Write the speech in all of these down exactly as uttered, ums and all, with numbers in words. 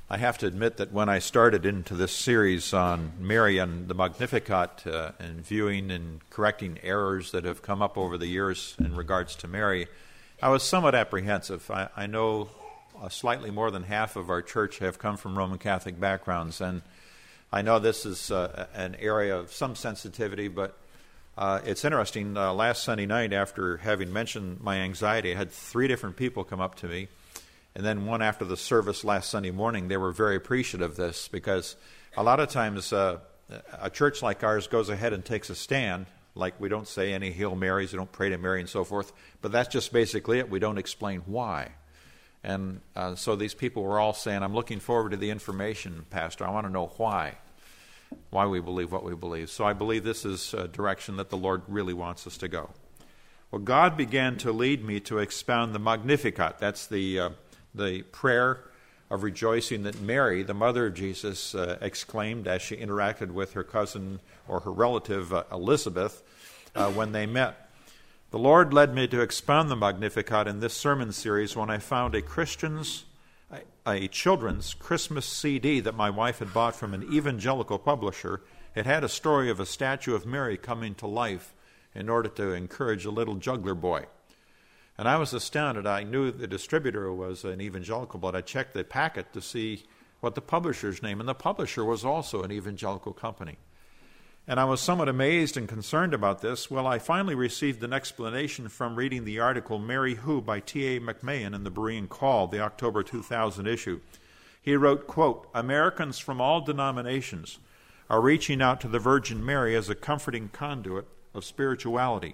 I have to admit that when I started into this series on Mary and the Magnificat uh, and viewing and correcting errors that have come up over the years in regards to Mary, I was somewhat apprehensive. I, I know uh, slightly more than half of our church have come from Roman Catholic backgrounds, and I know this is uh, an area of some sensitivity, but uh, it's interesting. Uh, last Sunday night, after having mentioned my anxiety, I had three different people come up to me. And then one after the service last Sunday morning, they were very appreciative of this because a lot of times uh, a church like ours goes ahead and takes a stand, like we don't say any Hail Marys, we don't pray to Mary and so forth, but that's just basically it. We don't explain why. And uh, so these people were all saying, I'm looking forward to the information, Pastor. I want to know why, why we believe what we believe. So I believe this is a direction that the Lord really wants us to go. Well, God began to lead me to expound the Magnificat. That's the... Uh, the prayer of rejoicing that Mary, the mother of Jesus, uh, exclaimed as she interacted with her cousin or her relative uh, Elizabeth uh, when they met. The Lord led me to expound the Magnificat in this sermon series when I found a Christian's, a, a children's Christmas C D that my wife had bought from an evangelical publisher. It had a story of a statue of Mary coming to life in order to encourage a little juggler boy. And I was astounded. I knew the distributor was an evangelical, but I checked the packet to see what the publisher's name, and the publisher was also an evangelical company. And I was somewhat amazed and concerned about this. Well, I finally received an explanation from reading the article Mary Who by T A McMahon in the Berean Call, the October two thousand issue. He wrote, quote, Americans from all denominations are reaching out to the Virgin Mary as a comforting conduit of spirituality,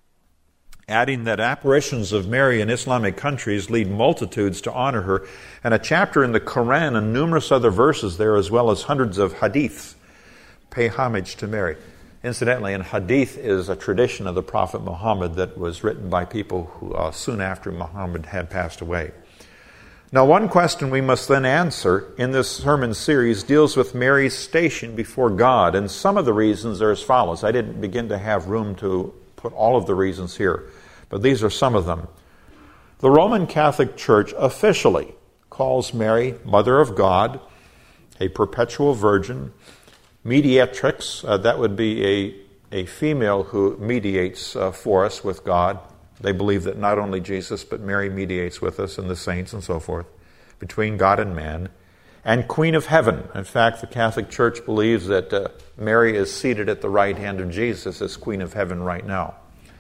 adding that apparitions of Mary in Islamic countries lead multitudes to honor her, and a chapter in the Quran and numerous other verses there, as well as hundreds of hadiths, pay homage to Mary. Incidentally, an hadith is a tradition of the Prophet Muhammad that was written by people who uh, soon after Muhammad had passed away. Now, one question we must then answer in this sermon series deals with Mary's station before God, and some of the reasons are as follows. I didn't begin to have room to put all of the reasons here, but these are some of them. The Roman Catholic Church officially calls Mary Mother of God, a perpetual virgin, mediatrix, uh, that would be a, a female who mediates uh, for us with God. They believe that not only Jesus, but Mary mediates with us and the saints and so forth, between God and man, and Queen of Heaven. In fact, the Catholic Church believes that uh, Mary is seated at the right hand of Jesus as Queen of Heaven right now.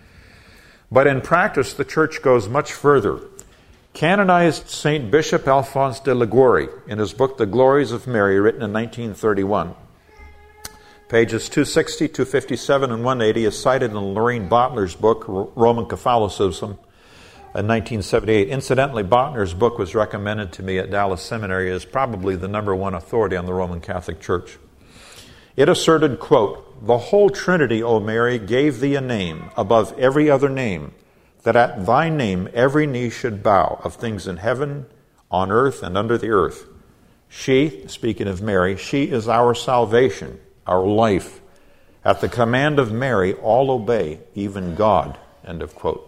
But in practice, the Church goes much further. Canonized Saint Bishop Alphonse de Liguori, in his book The Glories of Mary, written in nineteen thirty-one, pages two sixty, two fifty-seven, and one eighty, is cited in Lorraine Bottler's book, Roman Catholicism, in nineteen seventy-eight. Incidentally, Bottner's book was recommended to me at Dallas Seminary as probably the number one authority on the Roman Catholic Church. It asserted, quote, The whole Trinity, O Mary, gave thee a name above every other name, that at thy name every knee should bow, of things in heaven, on earth, and under the earth. She, speaking of Mary, she is our salvation, our life. At the command of Mary, all obey, even God, end of quote.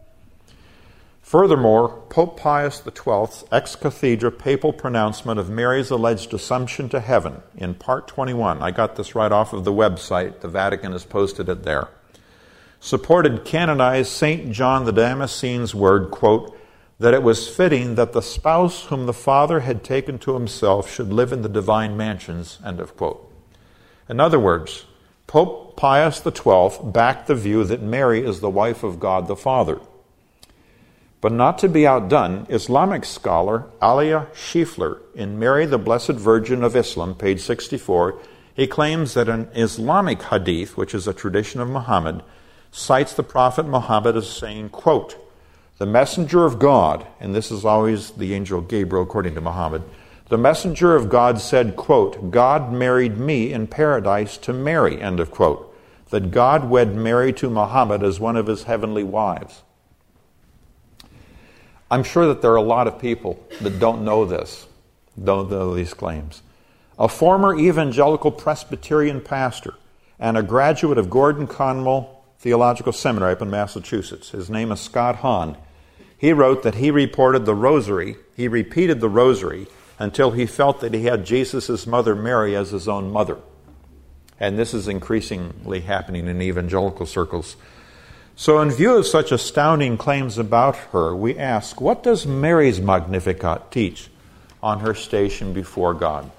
Furthermore, Pope Pius the twelfth's ex cathedra papal pronouncement of Mary's alleged assumption to heaven in part twenty-one, I got this right off of the website, the Vatican has posted it there, supported canonized Saint John the Damascene's word, quote, that it was fitting that the spouse whom the Father had taken to himself should live in the divine mansions, end of quote. In other words, Pope Pius the twelfth backed the view that Mary is the wife of God the Father. But not to be outdone, Islamic scholar Alia Schiefler, in Mary the Blessed Virgin of Islam, page sixty-four, he claims that an Islamic hadith, which is a tradition of Muhammad, cites the Prophet Muhammad as saying, quote, the messenger of God, and this is always the angel Gabriel according to Muhammad, the messenger of God said, quote, God married me in paradise to Mary, end of quote, that God wed Mary to Muhammad as one of his heavenly wives. I'm sure that there are a lot of people that don't know this, don't know these claims. A former evangelical Presbyterian pastor and a graduate of Gordon Conwell Theological Seminary up in Massachusetts, his name is Scott Hahn, he wrote that he reported the rosary, he repeated the rosary until he felt that he had Jesus' mother Mary as his own mother. And this is increasingly happening in evangelical circles. So in view of such astounding claims about her, we ask, what does Mary's Magnificat teach on her station before God?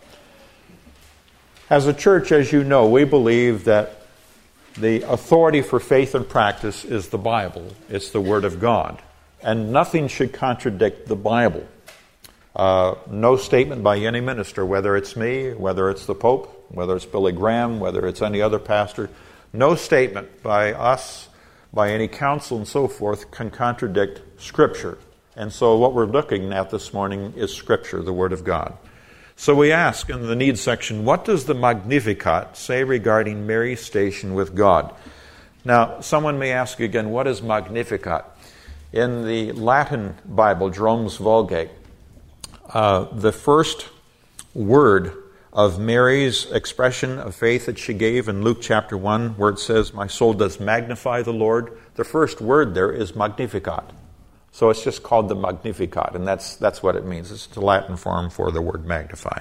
As a church, as you know, we believe that the authority for faith and practice is the Bible. It's the Word of God. And nothing should contradict the Bible. Uh, no statement by any minister, whether it's me, whether it's the Pope, whether it's Billy Graham, whether it's any other pastor, no statement by us, by any council and so forth, can contradict Scripture. And so what we're looking at this morning is Scripture, the Word of God. So we ask in the needs section, what does the Magnificat say regarding Mary's station with God? Now, someone may ask again, what is Magnificat? In the Latin Bible, Jerome's Vulgate, uh, the first word of Mary's expression of faith that she gave in Luke chapter one, where it says, my soul does magnify the Lord, the first word there is Magnificat. So it's just called the Magnificat, and that's that's what it means. It's the Latin form for the word magnify.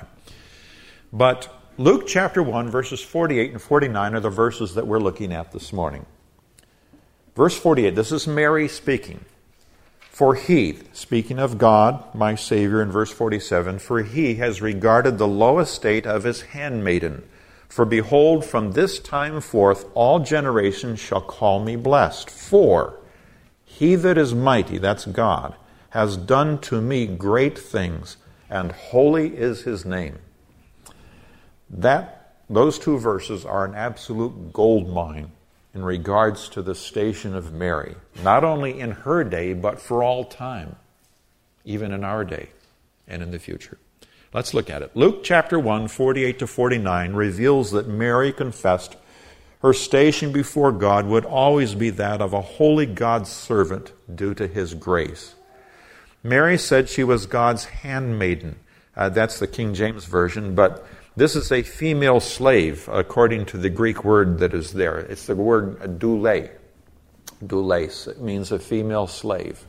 But Luke chapter one, verses forty-eight and forty-nine are the verses that we're looking at this morning. Verse forty-eight, this is Mary speaking. For he, speaking of God, my Savior, in verse forty-seven, for he has regarded the low estate of his handmaiden. For behold, from this time forth all generations shall call me blessed. For he that is mighty, that's God, has done to me great things, and holy is his name. That, those two verses are an absolute gold mine in regards to the station of Mary, not only in her day, but for all time, even in our day and in the future. Let's look at it. Luke chapter one, forty-eight to forty-nine reveals that Mary confessed her station before God would always be that of a holy God's servant due to his grace. Mary said she was God's handmaiden. Uh, that's the King James Version, but this is a female slave, according to the Greek word that is there. It's the word doule. Doules. It means a female slave.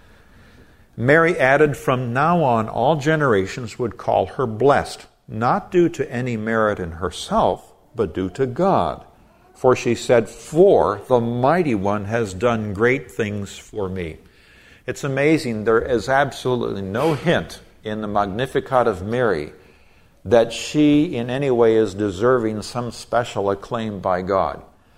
Mary added, from now on, all generations would call her blessed, not due to any merit in herself, but due to God. For she said, for the Mighty One has done great things for me. It's amazing. There is absolutely no hint in the Magnificat of Mary that she in any way is deserving some special acclaim by God.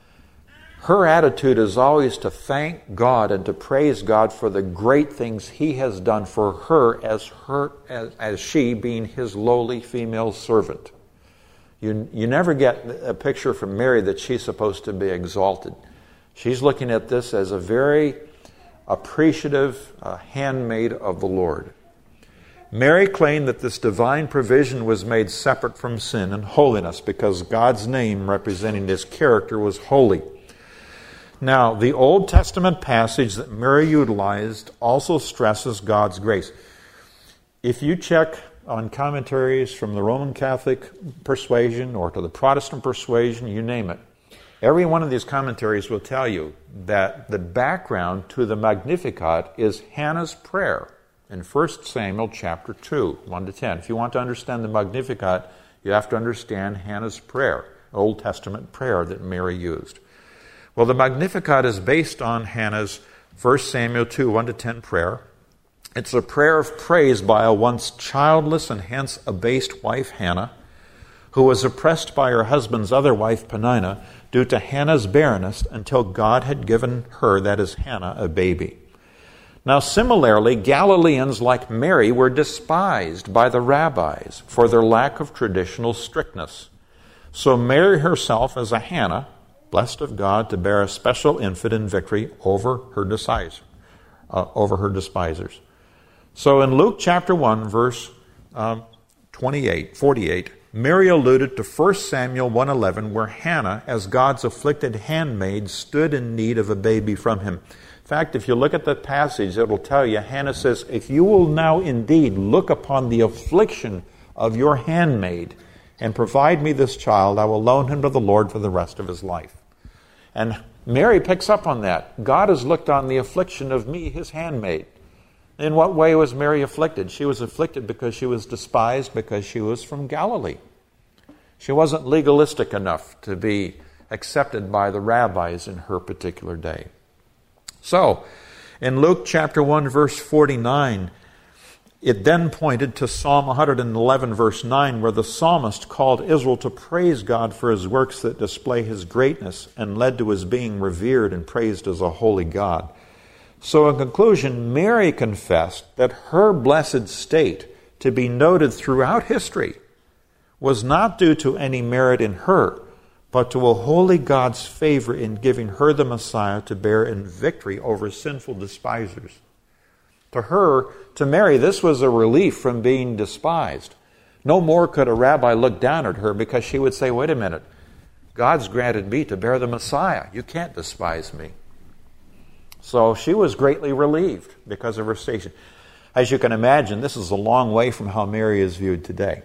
Her attitude is always to thank God and to praise God for the great things he has done for her as her as, as she being his lowly female servant. You, you never get a picture from Mary that she's supposed to be exalted. She's looking at this as a very appreciative uh, handmaid of the Lord. Mary claimed that this divine provision was made separate from sin and holiness because God's name representing his character was holy. Now, the Old Testament passage that Mary utilized also stresses God's grace. If you check on commentaries from the Roman Catholic persuasion or to the Protestant persuasion, you name it, every one of these commentaries will tell you that the background to the Magnificat is Hannah's prayer in First Samuel chapter two, one to ten. If you want to understand the Magnificat, you have to understand Hannah's prayer, Old Testament prayer that Mary used. Well, the Magnificat is based on Hannah's First Samuel two, one to ten prayer. It's a prayer of praise by a once childless and hence abased wife, Hannah, who was oppressed by her husband's other wife, Peninnah, due to Hannah's barrenness until God had given her, that is Hannah, a baby. Now, similarly, Galileans like Mary were despised by the rabbis for their lack of traditional strictness. So Mary herself, as a Hannah, blessed of God to bear a special infant in victory over her despisers. Uh, over her despisers. So in Luke chapter one, verse um, twenty-eight, forty-eight, Mary alluded to First Samuel one eleven, where Hannah, as God's afflicted handmaid, stood in need of a baby from him. In fact, if you look at that passage, it will tell you, Hannah says, if you will now indeed look upon the affliction of your handmaid and provide me this child, I will loan him to the Lord for the rest of his life. And Mary picks up on that. God has looked on the affliction of me, his handmaid. In what way was Mary afflicted? She was afflicted because she was despised because she was from Galilee. She wasn't legalistic enough to be accepted by the rabbis in her particular day. So, in Luke chapter one, verse forty-nine, it then pointed to Psalm one eleven, verse nine, where the psalmist called Israel to praise God for his works that display his greatness and led to his being revered and praised as a holy God. So in conclusion, Mary confessed that her blessed state, to be noted throughout history, was not due to any merit in her, but to a holy God's favor in giving her the Messiah to bear in victory over sinful despisers. To her, to Mary, this was a relief from being despised. No more could a rabbi look down at her because she would say, wait a minute, God's granted me to bear the Messiah. You can't despise me. So she was greatly relieved because of her station. As you can imagine, this is a long way from how Mary is viewed today.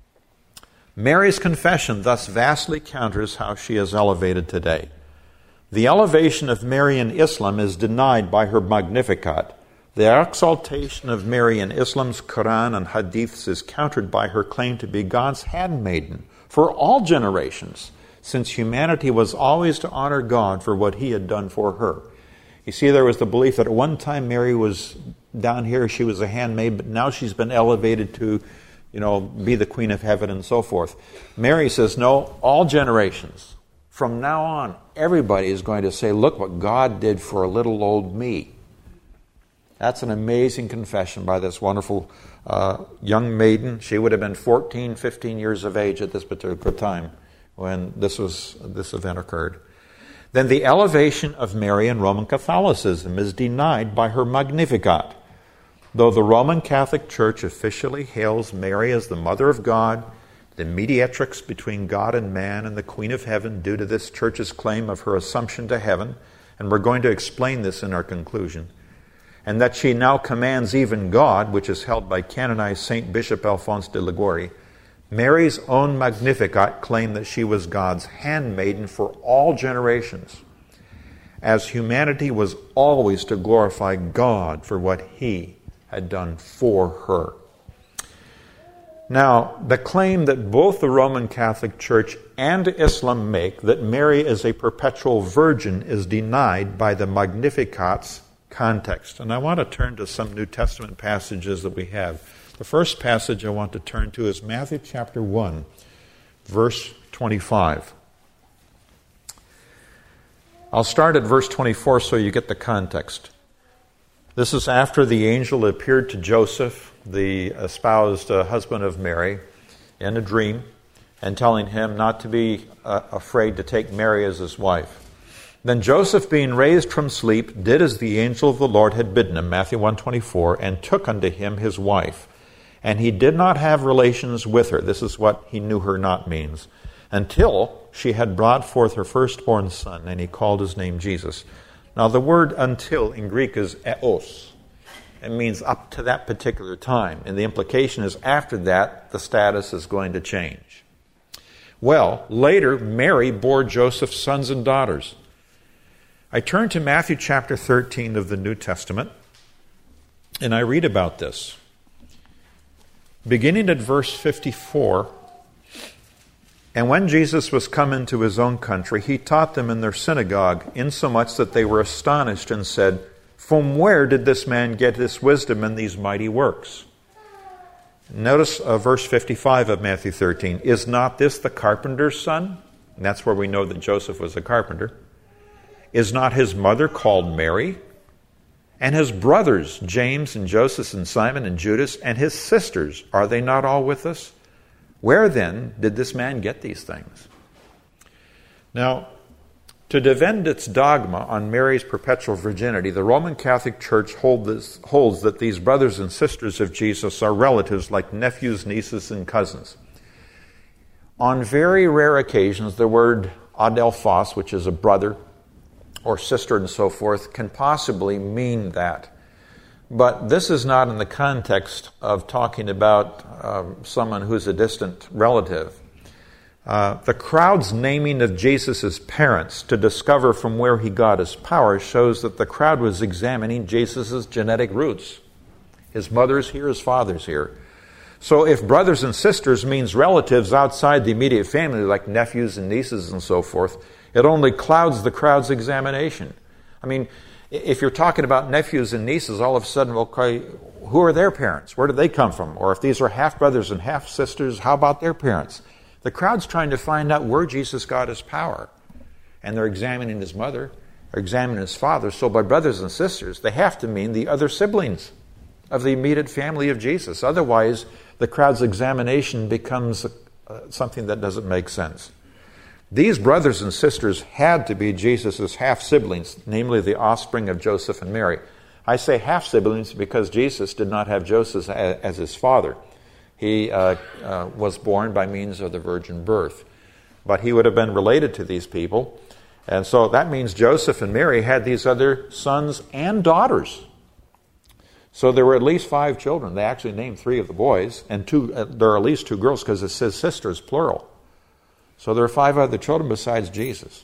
Mary's confession thus vastly counters how she is elevated today. The elevation of Mary in Islam is denied by her Magnificat. The exaltation of Mary in Islam's Quran and Hadiths is countered by her claim to be God's handmaiden for all generations, since humanity was always to honor God for what he had done for her. You see, there was the belief that at one time Mary was down here, she was a handmaid, but now she's been elevated to, you know, be the queen of heaven and so forth. Mary says, no, all generations. From now on, everybody is going to say, look what God did for a little old me. That's an amazing confession by this wonderful uh, young maiden. She would have been fourteen, fifteen years of age at this particular time when this was this event occurred. Then the elevation of Mary in Roman Catholicism is denied by her Magnificat. Though the Roman Catholic Church officially hails Mary as the Mother of God, the mediatrix between God and man and the Queen of Heaven due to this church's claim of her assumption to heaven, and we're going to explain this in our conclusion, and that she now commands even God, which is held by canonized Saint Bishop Alphonse de Liguori, Mary's own Magnificat claimed that she was God's handmaiden for all generations, as humanity was always to glorify God for what he had done for her. Now, the claim that both the Roman Catholic Church and Islam make that Mary is a perpetual virgin is denied by the Magnificat's context. And I want to turn to some New Testament passages that we have. The first passage I want to turn to is Matthew chapter one, verse twenty-five. I'll start at verse twenty-four so you get the context. This is after the angel appeared to Joseph, the espoused uh, husband of Mary, in a dream, and telling him not to be uh, afraid to take Mary as his wife. Then Joseph, being raised from sleep, did as the angel of the Lord had bidden him, Matthew one twenty-four, and took unto him his wife. And he did not have relations with her. This is what he knew her not means. Until she had brought forth her firstborn son, and he called his name Jesus. Now the word until in Greek is eos. It means up to that particular time. And the implication is after that, the status is going to change. Well, later, Mary bore Joseph sons and daughters. I turn to Matthew chapter thirteen of the New Testament, and I read about this. Beginning at verse fifty-four, and when Jesus was come into his own country, he taught them in their synagogue, insomuch that they were astonished and said, from where did this man get this wisdom and these mighty works? Notice uh, verse fifty-five of Matthew thirteen. Is not this the carpenter's son? And that's where we know that Joseph was a carpenter. Is not his mother called Mary? And his brothers, James and Joseph and Simon and Judas, and his sisters, are they not all with us? Where then did this man get these things? Now, to defend its dogma on Mary's perpetual virginity, the Roman Catholic Church hold this, holds that these brothers and sisters of Jesus are relatives like nephews, nieces, and cousins. On very rare occasions, the word adelphos, which is a brother or sister and so forth, can possibly mean that. But this is not in the context of talking about um, someone who's a distant relative. Uh, the crowd's naming of Jesus' parents to discover from where he got his power shows that the crowd was examining Jesus' genetic roots. His mother's here, his father's here. So if brothers and sisters means relatives outside the immediate family, like nephews and nieces and so forth, it only clouds the crowd's examination. I mean, if you're talking about nephews and nieces, all of a sudden, okay, who are their parents? Where did they come from? Or if these are half-brothers and half-sisters, how about their parents? The crowd's trying to find out where Jesus got his power. And they're examining his mother, they're examining his father. So by brothers and sisters, they have to mean the other siblings of the immediate family of Jesus. Otherwise, the crowd's examination becomes uh, something that doesn't make sense. These brothers and sisters had to be Jesus' half-siblings, namely the offspring of Joseph and Mary. I say half-siblings because Jesus did not have Joseph as his father. He uh, uh, was born by means of the virgin birth. But he would have been related to these people. And so that means Joseph and Mary had these other sons and daughters. So there were at least five children. They actually named three of the boys, and two. Uh, there are at least two girls because it says sisters, plural. So there are five other children besides Jesus.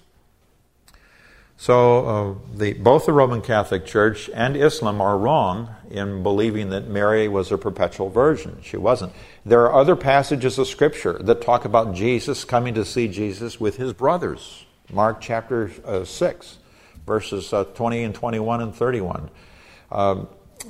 So uh, the, both the Roman Catholic Church and Islam are wrong in believing that Mary was a perpetual virgin. She wasn't. There are other passages of Scripture that talk about Jesus coming to see Jesus with his brothers. Mark chapter uh, six, verses uh, twenty and twenty-one and thirty-one. Um,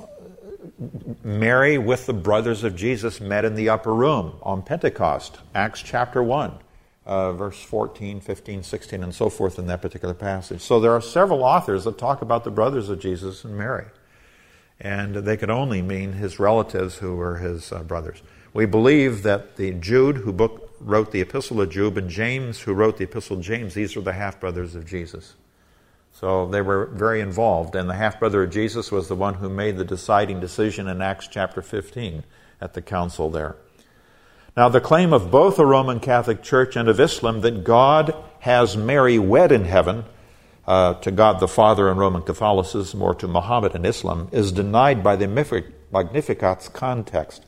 Mary with the brothers of Jesus met in the upper room on Pentecost, Acts chapter one, uh, verse fourteen, fifteen, sixteen, and so forth in that particular passage. So there are several authors that talk about the brothers of Jesus and Mary. And they could only mean his relatives who were his uh, brothers. We believe that the Jude, who book, wrote the Epistle of Jude, and James, who wrote the Epistle of James, these were the half-brothers of Jesus. So they were very involved, and the half-brother of Jesus was the one who made the deciding decision in Acts chapter fifteen at the council there. Now, the claim of both the Roman Catholic Church and of Islam that God has Mary wed in heaven uh, to God the Father in Roman Catholicism or to Muhammad in Islam is denied by the Magnificat's context.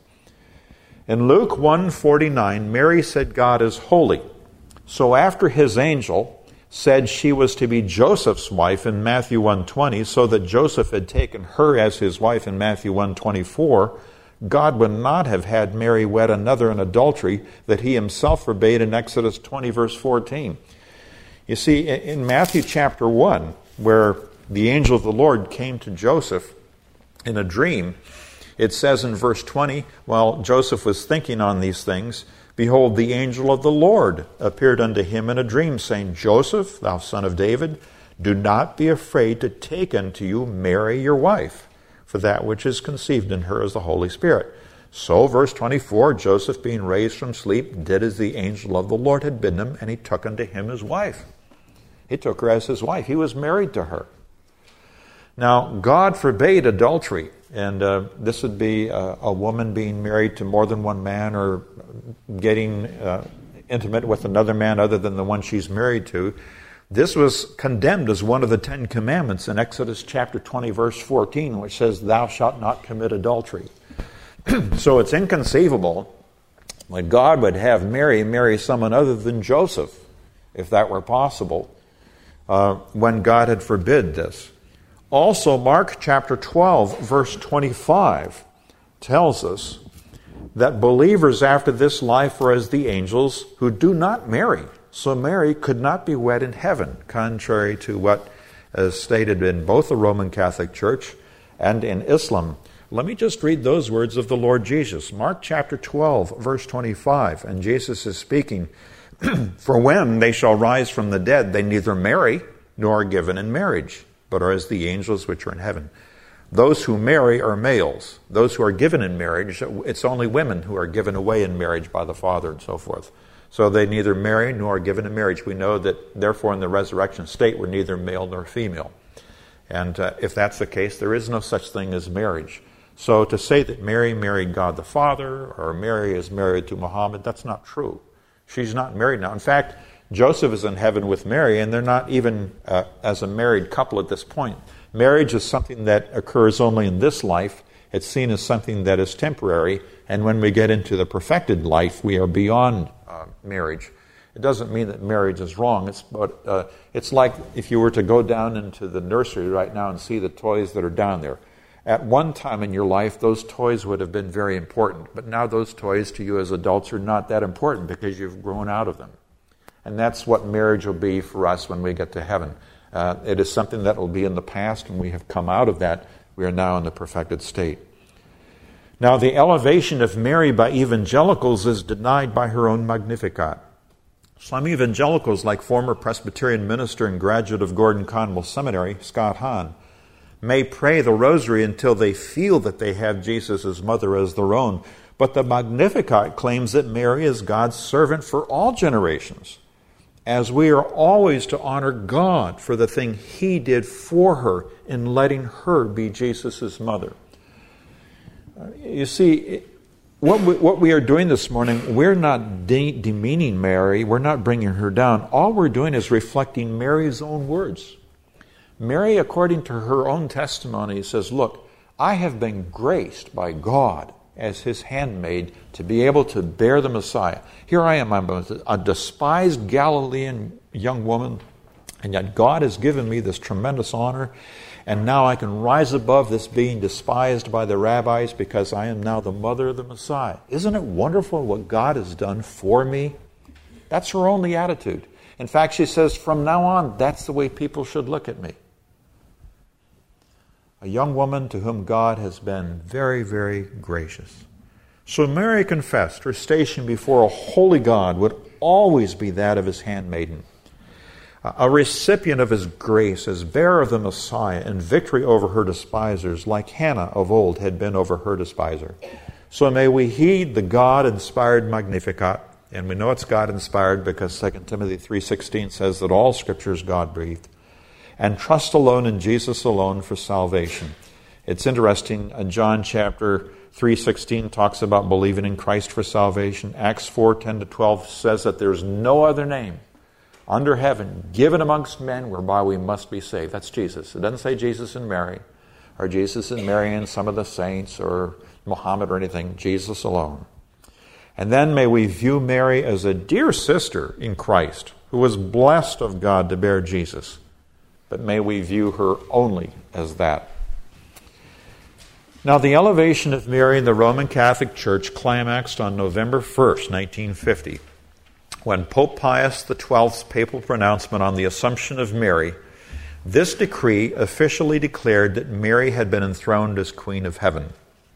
In Luke one forty-nine, Mary said God is holy. So after his angel said she was to be Joseph's wife in Matthew one twenty, so that Joseph had taken her as his wife in Matthew one twenty-four, God would not have had Mary wed another in adultery that he himself forbade in Exodus twenty, verse fourteen. You see, in Matthew chapter one, where the angel of the Lord came to Joseph in a dream, it says in verse twenty, while Joseph was thinking on these things, behold, the angel of the Lord appeared unto him in a dream, saying, Joseph, thou son of David, do not be afraid to take unto you Mary your wife, for that which is conceived in her is the Holy Spirit. So, verse twenty-four, Joseph, being raised from sleep, did as the angel of the Lord had bidden him, and he took unto him his wife. He took her as his wife. He was married to her. Now, God forbade adultery. And uh, this would be uh, a woman being married to more than one man or getting uh, intimate with another man other than the one she's married to. This was condemned as one of the Ten Commandments in Exodus chapter twenty, verse fourteen, which says, thou shalt not commit adultery. So it's inconceivable that God would have Mary marry someone other than Joseph, if that were possible, uh, when God had forbid this. Also, Mark chapter twelve, verse twenty-five tells us that believers after this life are as the angels who do not marry. So Mary could not be wed in heaven, contrary to what is stated in both the Roman Catholic Church and in Islam. Let me just read those words of the Lord Jesus. Mark chapter twelve, verse twenty-five, and Jesus is speaking, for when they shall rise from the dead, they neither marry nor are given in marriage, but are as the angels which are in heaven. Those who marry are males. Those who are given in marriage, it's only women who are given away in marriage by the Father and so forth. So they neither marry nor are given in marriage. We know that, therefore, in the resurrection state, we're neither male nor female. And uh, if that's the case, there is no such thing as marriage. So to say that Mary married God the Father or Mary is married to Muhammad, that's not true. She's not married now. In fact, Joseph is in heaven with Mary, and they're not even uh, as a married couple at this point. Marriage is something that occurs only in this life. It's seen as something that is temporary, and when we get into the perfected life, we are beyond uh, marriage. It doesn't mean that marriage is wrong. It's but uh, it's like if you were to go down into the nursery right now and see the toys that are down there. At one time in your life, those toys would have been very important, but now those toys to you as adults are not that important because you've grown out of them. And that's what marriage will be for us when we get to heaven. Uh, it is something that will be in the past, and we have come out of that. We are now in the perfected state. Now, the elevation of Mary by evangelicals is denied by her own Magnificat. Some evangelicals, like former Presbyterian minister and graduate of Gordon Conwell Seminary, Scott Hahn, may pray the rosary until they feel that they have Jesus' mother as their own. But the Magnificat claims that Mary is God's servant for all generations, as we are always to honor God for the thing He did for her in letting her be Jesus' mother. You see, what we, what we are doing this morning, we're not de- demeaning Mary. We're not bringing her down. All we're doing is reflecting Mary's own words. Mary, according to her own testimony, says, look, I have been graced by God as His handmaid to be able to bear the Messiah. Here I am, I'm a despised Galilean young woman, and yet God has given me this tremendous honor. And now I can rise above this being despised by the rabbis because I am now the mother of the Messiah. Isn't it wonderful what God has done for me? That's her only attitude. In fact, she says, from now on, that's the way people should look at me. A young woman to whom God has been very, very gracious. So Mary confessed her station before a holy God would always be that of His handmaiden, a recipient of His grace as bearer of the Messiah and victory over her despisers, like Hannah of old had been over her despiser. So may we heed the God-inspired Magnificat, and we know it's God-inspired because Second Timothy three sixteen says that all Scripture is God-breathed, and trust alone in Jesus alone for salvation. It's interesting, uh, John chapter three sixteen talks about believing in Christ for salvation. Acts four ten to twelve says that there's no other name under heaven given amongst men whereby we must be saved. That's Jesus. It doesn't say Jesus and Mary, or Jesus and Mary and some of the saints, or Muhammad or anything. Jesus alone. And then may we view Mary as a dear sister in Christ, who was blessed of God to bear Jesus. But may we view her only as that. Now, the elevation of Mary in the Roman Catholic Church climaxed on November first, nineteen fifty, when Pope Pius the twelfth's papal pronouncement on the Assumption of Mary. This decree officially declared that Mary had been enthroned as Queen of Heaven.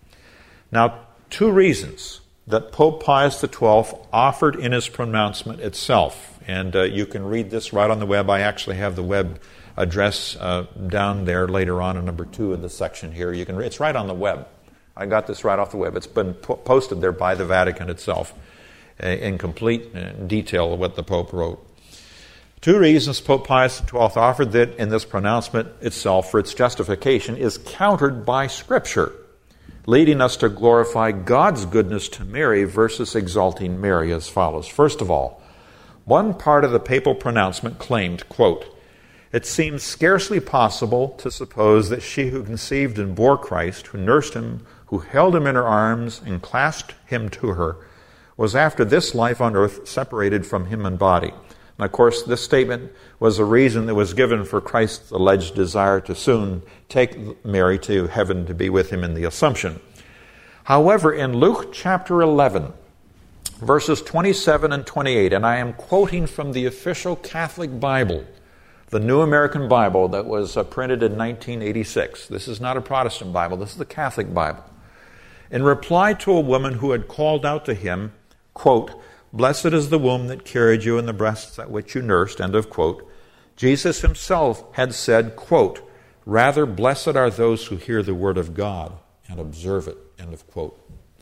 Now, two reasons that Pope Pius the twelfth offered in his pronouncement itself, and uh, you can read this right on the web. I actually have the web address uh, down there later on in number two in the section here. You can read, it's right on the web. I got this right off the web. It's been po- posted there by the Vatican itself uh, in complete uh, detail of what the Pope wrote. Two reasons Pope Pius the twelfth offered that in this pronouncement itself for its justification is countered by Scripture, leading us to glorify God's goodness to Mary versus exalting Mary as follows. First of all, one part of the papal pronouncement claimed, quote, "It seems scarcely possible to suppose that she who conceived and bore Christ, who nursed him, who held him in her arms and clasped him to her, was after this life on earth separated from him in body." And of course, this statement was a reason that was given for Christ's alleged desire to soon take Mary to heaven to be with him in the Assumption. However, in Luke chapter eleven, verses twenty-seven and twenty-eight, and I am quoting from the official Catholic Bible, the New American Bible that was uh, printed in nineteen eighty-six. This is not a Protestant Bible. This is the Catholic Bible. In reply to a woman who had called out to him, quote, "Blessed is the womb that carried you and the breasts at which you nursed," end of quote, Jesus himself had said, quote, "Rather, blessed are those who hear the word of God and observe it," end of quote.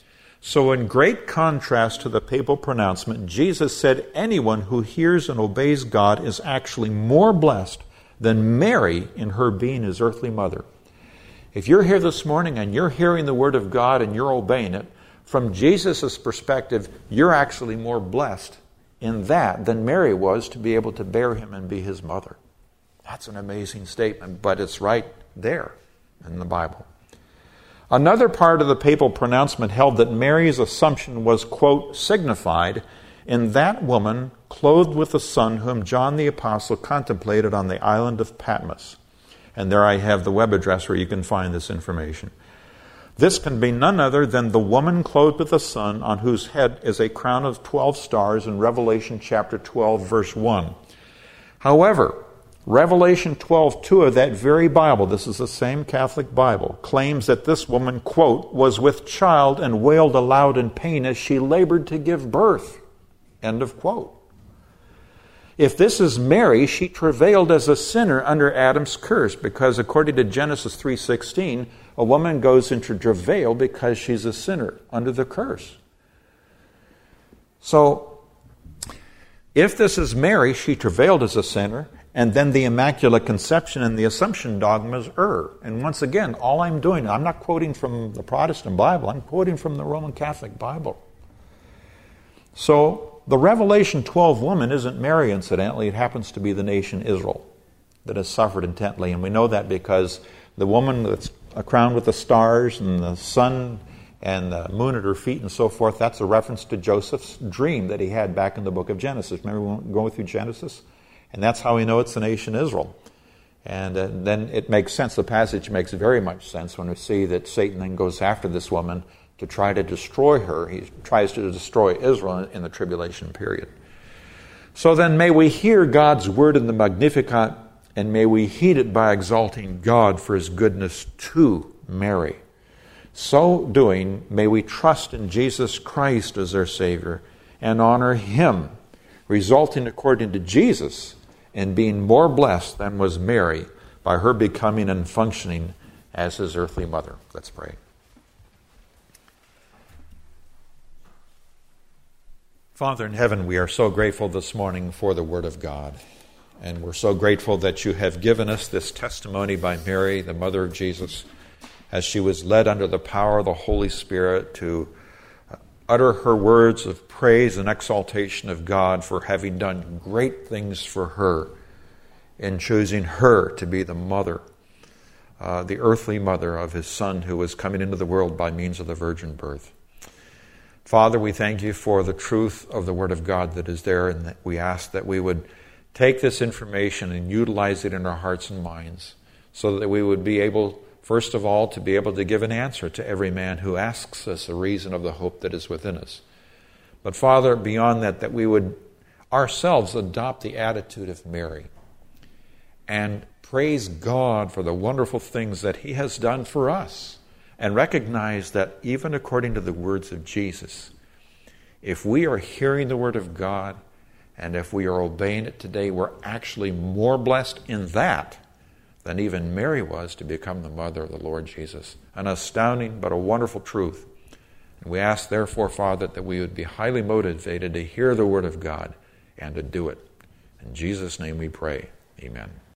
So in great contrast to the papal pronouncement, Jesus said anyone who hears and obeys God is actually more blessed than Mary in her being his earthly mother. If you're here this morning and you're hearing the word of God and you're obeying it, from Jesus' perspective, you're actually more blessed in that than Mary was to be able to bear him and be his mother. That's an amazing statement, but it's right there in the Bible. Another part of the papal pronouncement held that Mary's Assumption was, quote, "signified in that woman clothed with the Son whom John the Apostle contemplated on the island of Patmos." And there I have the web address where you can find this information. This can be none other than the woman clothed with the sun, on whose head is a crown of twelve stars in Revelation chapter twelve, verse one. However, Revelation twelve two of that very Bible, this is the same Catholic Bible, claims that this woman, quote, was with child and wailed aloud in pain as she labored to give birth, end of quote. If this is Mary, she travailed as a sinner under Adam's curse, because according to Genesis three sixteen, a woman goes into travail because she's a sinner under the curse. So, if this is Mary, she travailed as a sinner, and then the Immaculate Conception and the Assumption dogmas err. And once again, all I'm doing, I'm not quoting from the Protestant Bible, I'm quoting from the Roman Catholic Bible. So, the Revelation twelve woman isn't Mary, incidentally. It happens to be the nation Israel that has suffered intently. And we know that because the woman that's crowned with the stars and the sun and the moon at her feet and so forth, that's a reference to Joseph's dream that he had back in the book of Genesis. Remember we were going through Genesis? And that's how we know it's the nation Israel. And uh, then it makes sense. The passage makes very much sense when we see that Satan then goes after this woman to try to destroy her. He tries to destroy Israel in the tribulation period. So then may we hear God's word in the Magnificat, and may we heed it by exalting God for his goodness to Mary. So doing, may we trust in Jesus Christ as our Savior and honor him, resulting according to Jesus in being more blessed than was Mary by her becoming and functioning as his earthly mother. Let's pray. Father in heaven, we are so grateful this morning for the Word of God. And we're so grateful that you have given us this testimony by Mary, the mother of Jesus, as she was led under the power of the Holy Spirit to utter her words of praise and exaltation of God for having done great things for her in choosing her to be the mother, uh, the earthly mother of his Son who was coming into the world by means of the virgin birth. Father, we thank you for the truth of the Word of God that is there, and that we ask that we would take this information and utilize it in our hearts and minds so that we would be able, first of all, to be able to give an answer to every man who asks us the reason of the hope that is within us. But Father, beyond that, that we would ourselves adopt the attitude of Mary and praise God for the wonderful things that he has done for us, and recognize that even according to the words of Jesus, if we are hearing the Word of God and if we are obeying it today, we're actually more blessed in that than even Mary was to become the mother of the Lord Jesus. An astounding but a wonderful truth. And we ask, therefore, Father, that we would be highly motivated to hear the Word of God and to do it. In Jesus' name we pray. Amen.